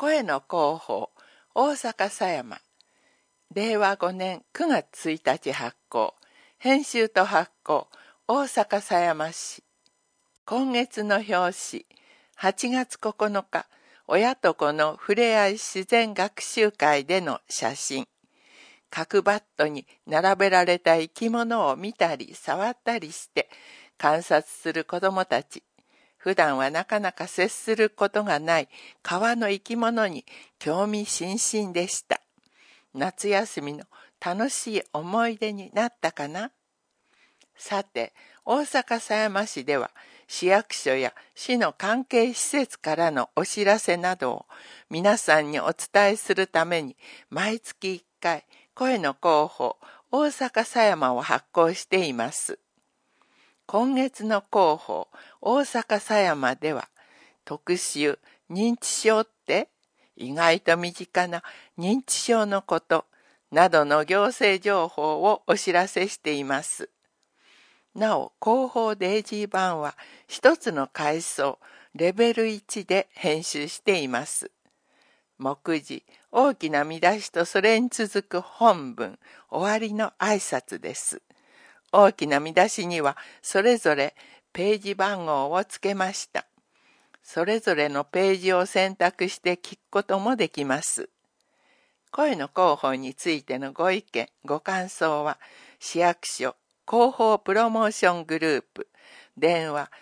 声の広報、大阪狭山。令和5年9月1日発行。編集と発行、大阪狭山市。今月の表紙、8月9日、親と子のふれあい自然学習会での写真。角バットに並べられた生き物を見たり触ったりして観察する子どもたち。普段はなかなか接することがない川の生き物に興味津々でした。夏休みの楽しい思い出になったかな？さて、大阪狭山市では市役所や市の関係施設からのお知らせなどを皆さんにお伝えするために毎月1回声の広報大阪狭山を発行しています。今月の広報大阪狭山では特集認知症って意外と身近な認知症のことなどの行政情報をお知らせしています。なお、広報デイジー版は一つの階層レベル1で編集しています。目次、大きな見出しとそれに続く本文、終わりの挨拶です。大きな見出しにはそれぞれページ番号をつけました。それぞれのページを選択して聞くこともできます。声の広報についてのご意見、ご感想は市役所広報プロモーショングループ電話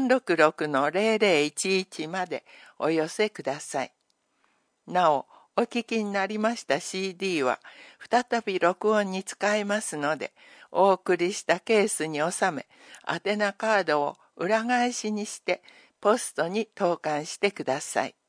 366-0011 までお寄せください。なお、お聞きになりました CD は再び録音に使えますので、お送りしたケースに収め、宛名カードを裏返しにしてポストに投函してください。